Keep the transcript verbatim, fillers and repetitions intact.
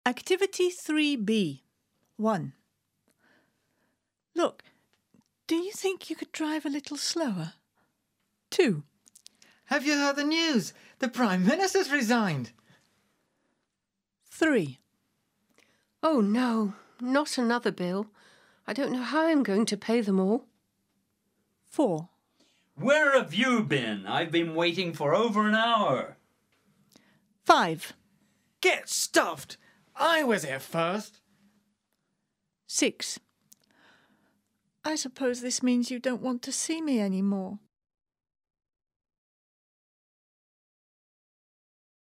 Activity three B. one. Look, do you think you could drive a little slower? two. Have you heard the news? The Prime Minister's resigned. three. Oh no, not another bill. I don't know how I'm going to pay them all. four. Where have you been? I've been waiting for over an hour. five. Get stuffed! I was here first. six. I suppose this means you don't want to see me anymore.